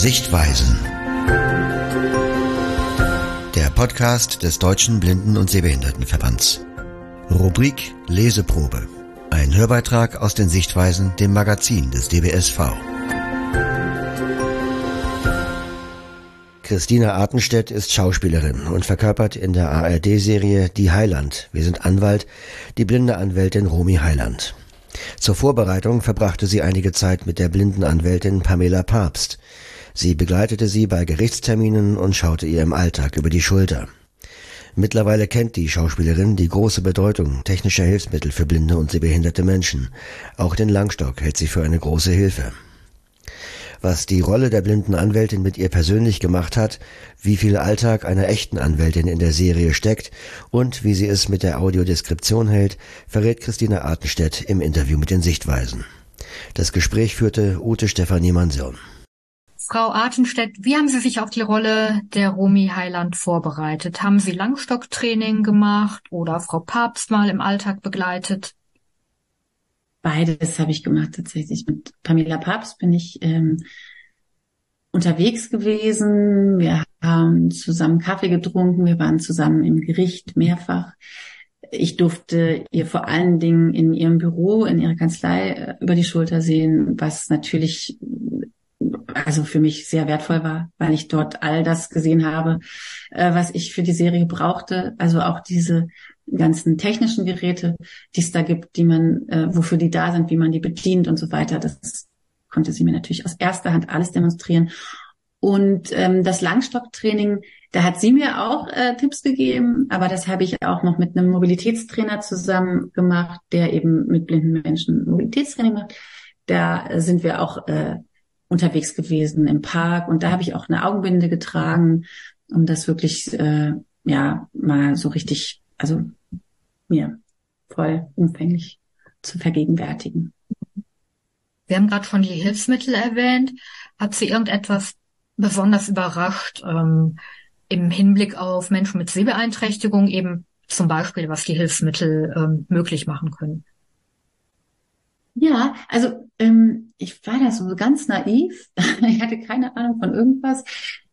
Sichtweisen. Der Podcast des Deutschen Blinden- und Sehbehindertenverbands. Rubrik Leseprobe. Ein Hörbeitrag aus den Sichtweisen, dem Magazin des DBSV. Christina Artenstedt ist Schauspielerin und verkörpert in der ARD-Serie Die Heiland, wir sind Anwalt, die blinde Anwältin Romy Heiland. Zur Vorbereitung verbrachte sie einige Zeit mit der blinden Anwältin Pamela Papst. Sie begleitete sie bei Gerichtsterminen und schaute ihr im Alltag über die Schulter. Mittlerweile kennt die Schauspielerin die große Bedeutung technischer Hilfsmittel für blinde und sehbehinderte Menschen. Auch den Langstock hält sie für eine große Hilfe. Was die Rolle der blinden Anwältin mit ihr persönlich gemacht hat, wie viel Alltag einer echten Anwältin in der Serie steckt und wie sie es mit der Audiodeskription hält, verrät Christina Artenstedt im Interview mit den Sichtweisen. Das Gespräch führte Ute Stefanie Mansell. Frau Artenstedt, wie haben Sie sich auf die Rolle der Romy Heiland vorbereitet? Haben Sie Langstocktraining gemacht oder Frau Papst mal im Alltag begleitet? Beides habe ich gemacht tatsächlich. Mit Pamela Papst bin ich unterwegs gewesen. Wir haben zusammen Kaffee getrunken. Wir waren zusammen im Gericht mehrfach. Ich durfte ihr vor allen Dingen in ihrem Büro, in ihrer Kanzlei über die Schulter sehen, was natürlich also für mich sehr wertvoll war, weil ich dort all das gesehen habe, was ich für die Serie brauchte. Also auch diese ganzen technischen Geräte, die es da gibt, die man, wofür die da sind, wie man die bedient und so weiter. Das konnte sie mir natürlich aus erster Hand alles demonstrieren. Und das Langstocktraining, da hat sie mir auch Tipps gegeben, aber das habe ich auch noch mit einem Mobilitätstrainer zusammen gemacht, der eben mit blinden Menschen Mobilitätstraining macht. Da sind wir auch unterwegs gewesen im Park und da habe ich auch eine Augenbinde getragen, um das wirklich mal so richtig, also mir voll umfänglich zu vergegenwärtigen. Wir haben gerade schon die Hilfsmittel erwähnt. Hat Sie irgendetwas besonders überrascht im Hinblick auf Menschen mit Sehbeeinträchtigung, eben zum Beispiel, was die Hilfsmittel möglich machen können? Ja, also ich war da so ganz naiv. Ich hatte keine Ahnung von irgendwas.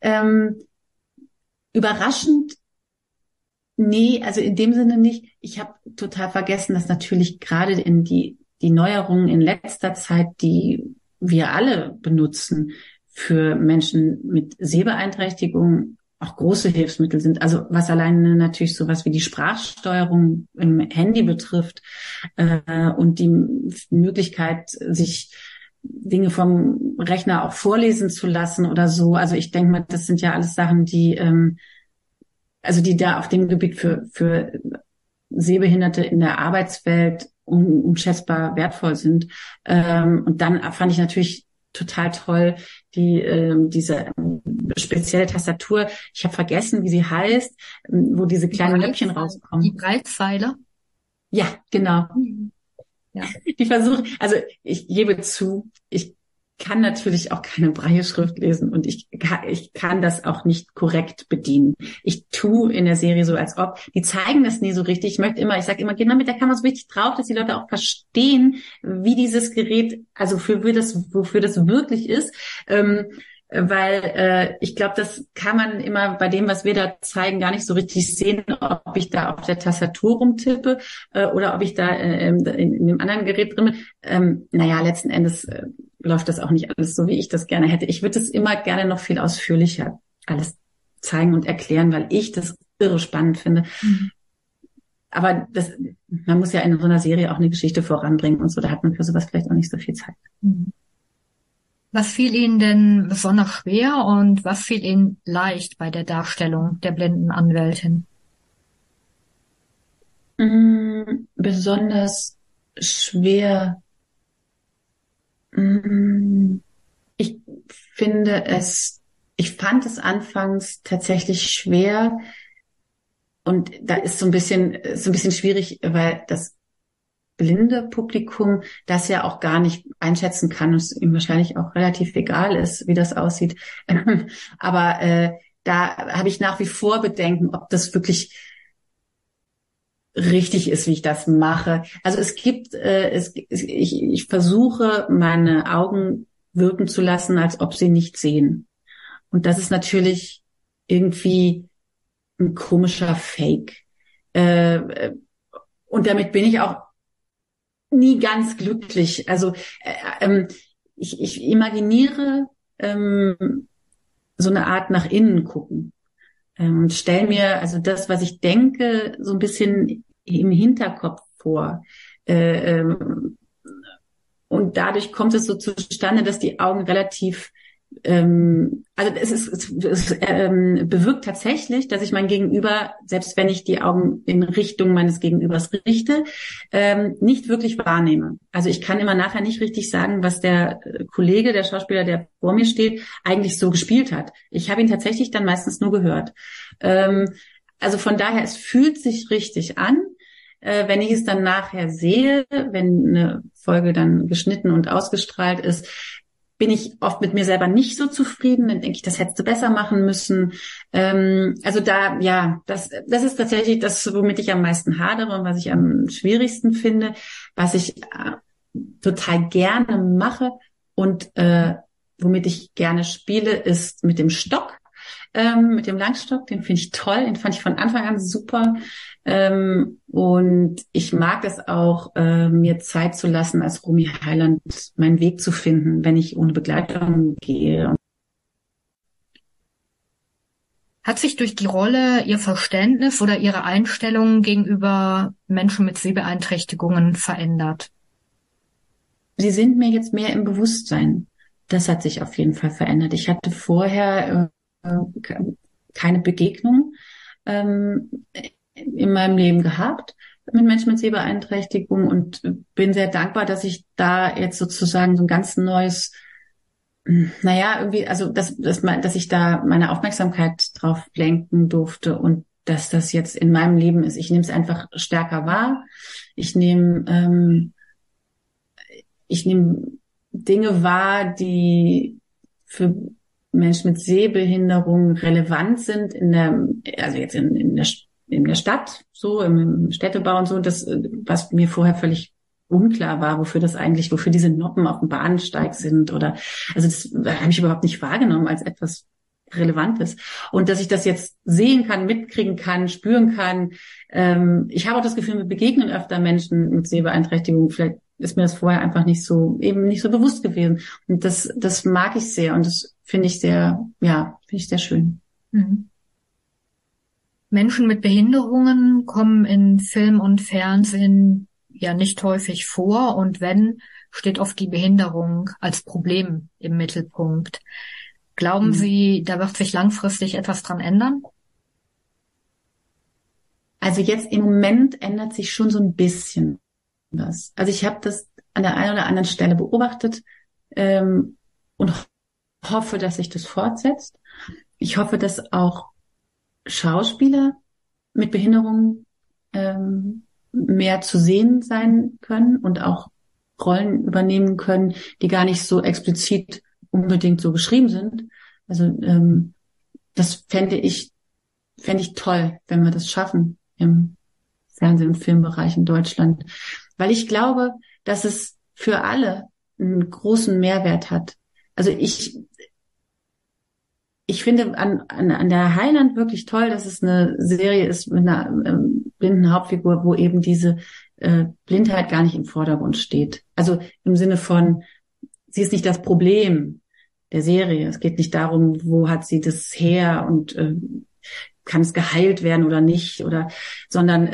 Überraschend, nee, also in dem Sinne nicht. Ich habe total vergessen, dass natürlich gerade in die Neuerungen in letzter Zeit, die wir alle benutzen, für Menschen mit Sehbeeinträchtigung auch große Hilfsmittel sind. Also was alleine natürlich sowas wie die Sprachsteuerung im Handy betrifft und die Möglichkeit, sich Dinge vom Rechner auch vorlesen zu lassen oder so. Also ich denke mal, das sind ja alles Sachen, die da auf dem Gebiet für Sehbehinderte in der Arbeitswelt unschätzbar wertvoll sind. Und dann fand ich natürlich total toll diese spezielle Tastatur. Ich habe vergessen, wie sie heißt, wo diese kleinen Knöpfchen rauskommen. Die Breitpfeiler? Ja, genau. Ja. Die versuche, also ich gebe zu, ich kann natürlich auch keine Brailleschrift lesen und ich kann das auch nicht korrekt bedienen. Ich tue in der Serie so, als ob, die zeigen das nie so richtig. Ich sage immer, genau mit der Kamera so richtig drauf, dass die Leute auch verstehen, wie dieses Gerät, also wofür das wirklich ist. Weil ich glaube, das kann man immer bei dem, was wir da zeigen, gar nicht so richtig sehen, ob ich da auf der Tastatur rumtippe oder ob ich da in einem anderen Gerät drin bin. Letzten Endes läuft das auch nicht alles so, wie ich das gerne hätte. Ich würde es immer gerne noch viel ausführlicher alles zeigen und erklären, weil ich das irre spannend finde. Mhm. Aber man muss ja in so einer Serie auch eine Geschichte voranbringen und so, da hat man für sowas vielleicht auch nicht so viel Zeit. Mhm. Was fiel Ihnen denn besonders schwer und was fiel Ihnen leicht bei der Darstellung der blinden Anwältin? Besonders schwer. Ich fand es anfangs tatsächlich schwer und da ist so ein bisschen schwierig, weil das blinde Publikum das ja auch gar nicht einschätzen kann und es ihm wahrscheinlich auch relativ egal ist, wie das aussieht. Aber da habe ich nach wie vor Bedenken, ob das wirklich richtig ist, wie ich das mache. Also ich versuche, meine Augen wirken zu lassen, als ob sie nicht sehen. Und das ist natürlich irgendwie ein komischer Fake. Und damit bin ich auch nie ganz glücklich. Also ich imaginiere so eine Art nach innen gucken und stelle mir also das, was ich denke, so ein bisschen im Hinterkopf vor. Und dadurch kommt es so zustande, dass die Augen relativ also es bewirkt tatsächlich, dass ich mein Gegenüber, selbst wenn ich die Augen in Richtung meines Gegenübers richte, nicht wirklich wahrnehme. Also ich kann immer nachher nicht richtig sagen, was der Kollege, der Schauspieler, der vor mir steht, eigentlich so gespielt hat. Ich habe ihn tatsächlich dann meistens nur gehört. Also von daher, es fühlt sich richtig an. Wenn ich es dann nachher sehe, wenn eine Folge dann geschnitten und ausgestrahlt ist, bin ich oft mit mir selber nicht so zufrieden, dann denke ich, das hättest du besser machen müssen. Also da, ja, das ist tatsächlich das, womit ich am meisten hadere und was ich am schwierigsten finde, was ich total gerne mache und womit ich gerne spiele, ist mit dem Stock, mit dem Langstock. Den finde ich toll, den fand ich von Anfang an super. Und ich mag es auch, mir Zeit zu lassen, als Romy Heiland meinen Weg zu finden, wenn ich ohne Begleitung gehe. Hat sich durch die Rolle Ihr Verständnis oder Ihre Einstellung gegenüber Menschen mit Sehbeeinträchtigungen verändert? Sie sind mir jetzt mehr im Bewusstsein. Das hat sich auf jeden Fall verändert. Ich hatte vorher keine Begegnung in meinem Leben gehabt mit Menschen mit Sehbeeinträchtigung und bin sehr dankbar, dass ich da jetzt sozusagen so ein ganz neues, irgendwie, also dass ich da meine Aufmerksamkeit drauf lenken durfte und dass das jetzt in meinem Leben ist. Ich nehme es einfach stärker wahr. Ich nehme Dinge wahr, die für Menschen mit Sehbehinderung relevant sind in der Stadt, so im Städtebau und so, das, was mir vorher völlig unklar war, wofür diese Noppen auf dem Bahnsteig sind oder, also das habe ich überhaupt nicht wahrgenommen als etwas Relevantes. Und dass ich das jetzt sehen kann, mitkriegen kann, spüren kann. Ich habe auch das Gefühl, wir begegnen öfter Menschen mit Sehbeeinträchtigung. Vielleicht ist mir das vorher einfach nicht so bewusst gewesen. Und das mag ich sehr und das finde ich sehr schön. Mhm. Menschen mit Behinderungen kommen in Film und Fernsehen ja nicht häufig vor und wenn, steht oft die Behinderung als Problem im Mittelpunkt. Glauben Sie, da wird sich langfristig etwas dran ändern? Also jetzt im Moment ändert sich schon so ein bisschen was. Also ich habe das an der einen oder anderen Stelle beobachtet und hoffe, dass sich das fortsetzt. Ich hoffe, dass auch Schauspieler mit Behinderungen mehr zu sehen sein können und auch Rollen übernehmen können, die gar nicht so explizit unbedingt so geschrieben sind. Also das fände ich toll, wenn wir das schaffen im Fernseh- und Filmbereich in Deutschland. Weil ich glaube, dass es für alle einen großen Mehrwert hat. Also ich finde an der Heiland wirklich toll, dass es eine Serie ist mit einer blinden Hauptfigur, wo eben diese Blindheit gar nicht im Vordergrund steht. Also im Sinne von, sie ist nicht das Problem der Serie. Es geht nicht darum, wo hat sie das her und kann es geheilt werden oder nicht, sondern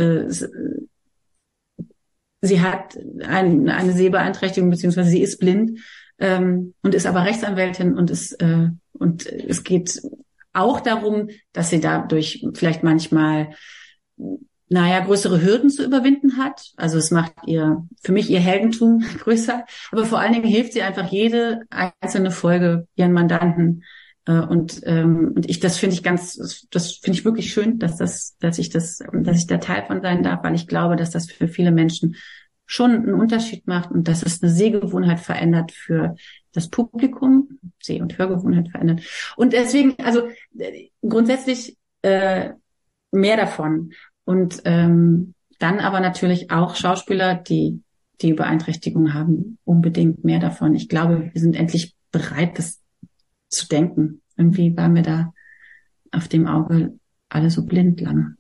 sie hat eine Sehbeeinträchtigung, beziehungsweise sie ist blind und ist aber Rechtsanwältin und es geht auch darum, dass sie dadurch vielleicht manchmal größere Hürden zu überwinden hat. Also es macht für mich ihr Heldentum größer. Aber vor allen Dingen hilft sie einfach jede einzelne Folge ihren Mandanten. Das finde ich wirklich schön, dass ich da Teil von sein darf, weil ich glaube, dass das für viele Menschen schon einen Unterschied macht und dass es eine Sehgewohnheit verändert für das Publikum, Seh- und Hörgewohnheit verändert. Und deswegen, also grundsätzlich mehr davon. Und dann aber natürlich auch Schauspieler, die Beeinträchtigung haben, unbedingt mehr davon. Ich glaube, wir sind endlich bereit, das zu denken. irgendwie war mir da auf dem Auge alle so blind lang.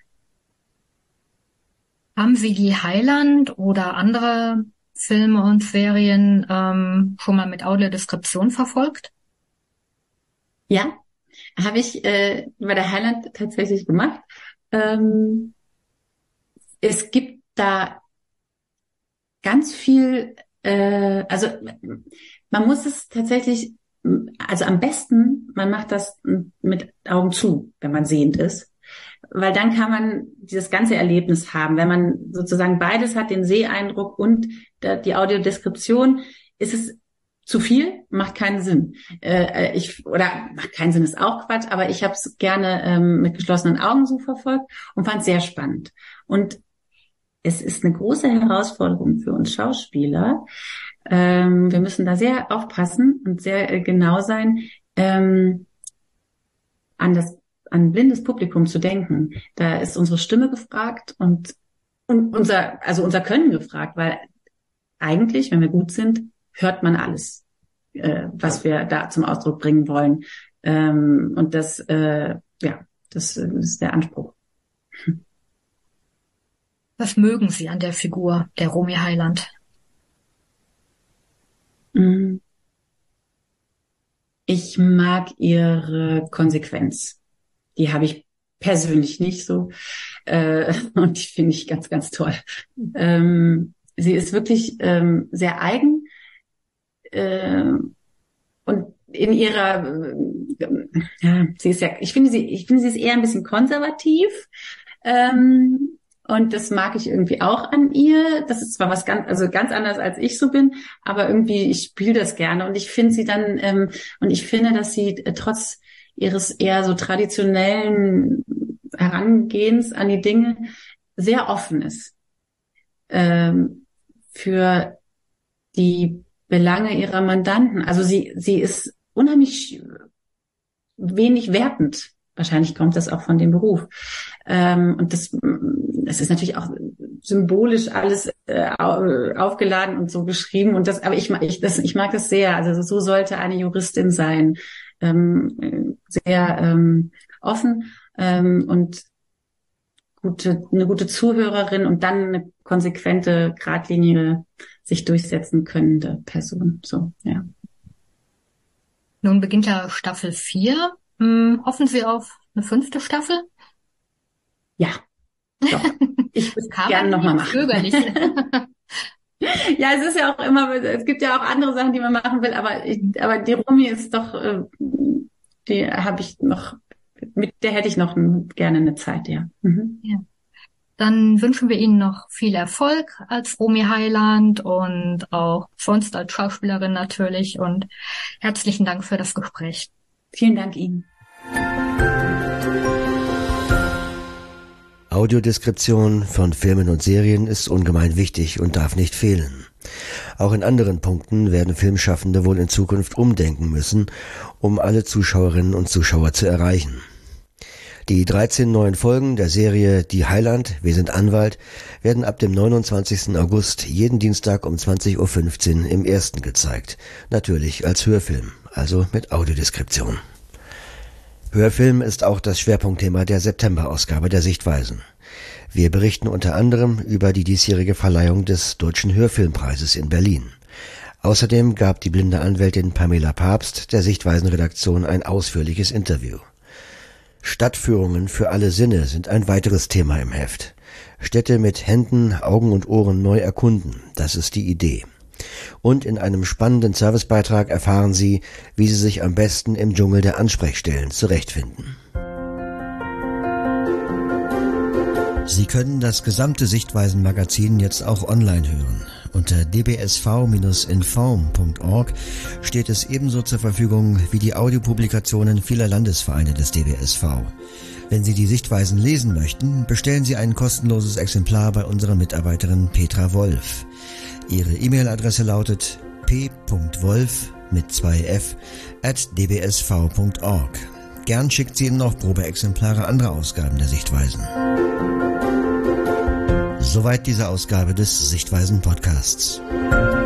Haben Sie die Heiland oder andere Filme und Serien schon mal mit Audiodeskription verfolgt? Ja, habe ich bei der Heiland tatsächlich gemacht. Es gibt da ganz viel, also man muss es tatsächlich, also am besten, man macht das mit Augen zu, wenn man sehend ist. Weil dann kann man dieses ganze Erlebnis haben. Wenn man sozusagen beides hat, den Seheindruck und die Audiodeskription, ist es zu viel, macht keinen Sinn. Macht keinen Sinn ist auch Quatsch, aber ich habe es gerne mit geschlossenen Augen so verfolgt und fand es sehr spannend. Und es ist eine große Herausforderung für uns Schauspieler. Wir müssen da sehr aufpassen und sehr genau sein, an blindes Publikum zu denken. Da ist unsere Stimme gefragt und unser Können gefragt, weil eigentlich, wenn wir gut sind, hört man alles, was wir da zum Ausdruck bringen wollen. Und das ist der Anspruch. Was mögen Sie an der Figur der Romy Heiland? Ich mag ihre Konsequenz. Die habe ich persönlich nicht so. Und die finde ich ganz, ganz toll. Sie ist wirklich sehr eigen. Und in ihrer, sie ist ja, ich finde, sie ist eher ein bisschen konservativ. Und das mag ich irgendwie auch an ihr. Das ist zwar ganz anders als ich so bin, aber irgendwie, ich spiele das gerne. Und ich finde sie dann, und ich finde, dass sie trotz ihres eher so traditionellen Herangehens an die Dinge sehr offen ist für die Belange ihrer Mandanten. Also sie ist unheimlich wenig wertend. Wahrscheinlich kommt das auch von dem Beruf. Und das ist natürlich auch symbolisch alles aufgeladen und so geschrieben. Und aber ich mag das sehr. Also so sollte eine Juristin sein. Sehr offen und eine gute Zuhörerin und dann eine konsequente, geradlinige, sich durchsetzen könnende Person. So, ja. Nun beginnt ja Staffel 4. Hoffen Sie auf eine 5. Staffel? Ja, doch. Ich würde es gerne nochmal machen. Ja, es ist ja auch immer, es gibt ja auch andere Sachen, die man machen will, aber die Romy ist doch, die habe ich noch, mit der hätte ich noch gerne eine Zeit, ja. Mhm. Ja. Dann wünschen wir Ihnen noch viel Erfolg als Romy Heiland und auch sonst als Schauspielerin natürlich und herzlichen Dank für das Gespräch. Vielen Dank Ihnen. Audiodeskription von Filmen und Serien ist ungemein wichtig und darf nicht fehlen. Auch in anderen Punkten werden Filmschaffende wohl in Zukunft umdenken müssen, um alle Zuschauerinnen und Zuschauer zu erreichen. Die 13 neuen Folgen der Serie Die Heiland, wir sind Anwalt, werden ab dem 29. August jeden Dienstag um 20.15 Uhr im Ersten gezeigt. Natürlich als Hörfilm, also mit Audiodeskription. Hörfilm ist auch das Schwerpunktthema der September-Ausgabe der Sichtweisen. Wir berichten unter anderem über die diesjährige Verleihung des Deutschen Hörfilmpreises in Berlin. Außerdem gab die blinde Anwältin Pamela Papst der Sichtweisen-Redaktion ein ausführliches Interview. Stadtführungen für alle Sinne sind ein weiteres Thema im Heft. Städte mit Händen, Augen und Ohren neu erkunden, das ist die Idee. Und in einem spannenden Servicebeitrag erfahren Sie, wie Sie sich am besten im Dschungel der Ansprechstellen zurechtfinden. Sie können das gesamte Sichtweisen-Magazin jetzt auch online hören. Unter dbsv-inform.org steht es ebenso zur Verfügung wie die Audiopublikationen vieler Landesvereine des DBSV. Wenn Sie die Sichtweisen lesen möchten, bestellen Sie ein kostenloses Exemplar bei unserer Mitarbeiterin Petra Wolf. Ihre E-Mail-Adresse lautet p.wolf mit 2f@dbsv.org. Gern schickt sie Ihnen noch Probeexemplare anderer Ausgaben der Sichtweisen. Soweit diese Ausgabe des Sichtweisen-Podcasts.